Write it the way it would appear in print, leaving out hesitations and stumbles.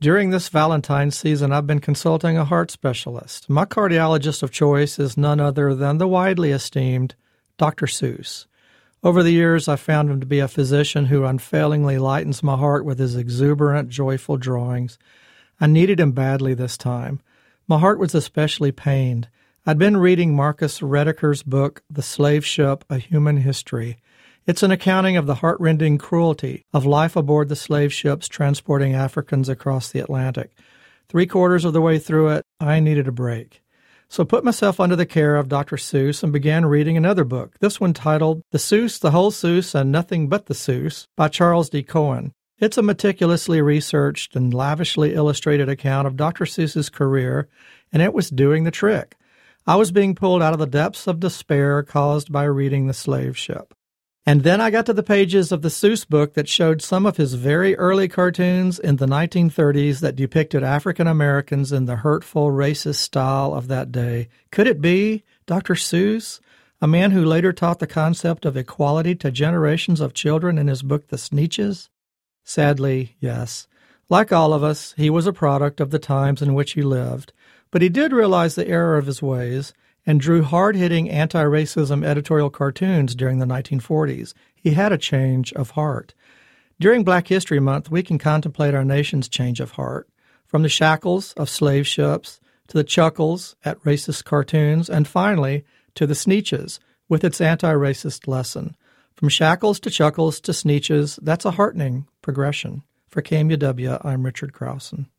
During this Valentine's season, I've been consulting a heart specialist. My cardiologist of choice is none other than the widely esteemed Dr. Seuss. Over the years, I've found him to be a physician who unfailingly lightens my heart with his exuberant, joyful drawings. I needed him badly this time. My heart was especially pained. I'd been reading Marcus Rediker's book, The Slave Ship, A Human History. It's an accounting of the heart-rending cruelty of life aboard the slave ships transporting Africans across the Atlantic. 3/4 of the way through it, I needed a break. So I put myself under the care of Dr. Seuss and began reading another book, this one titled The Seuss, the Whole Seuss, and Nothing But the Seuss by Charles D. Cohen. It's a meticulously researched and lavishly illustrated account of Dr. Seuss's career, and it was doing the trick. I was being pulled out of the depths of despair caused by reading The Slave Ship. And then I got to the pages of the Seuss book that showed some of his very early cartoons in the 1930s that depicted African Americans in the hurtful, racist style of that day. Could it be Dr. Seuss, a man who later taught the concept of equality to generations of children in his book The Sneetches? Sadly, yes. Like all of us, he was a product of the times in which he lived, but he did realize the error of his ways and drew hard-hitting anti-racism editorial cartoons during the 1940s. He had a change of heart. During Black History Month, we can contemplate our nation's change of heart, from the shackles of slave ships to the chuckles at racist cartoons, and finally to the Sneetches with its anti-racist lesson. From shackles to chuckles to Sneetches, that's a heartening progression. For KMUW, I'm Richard Krausen.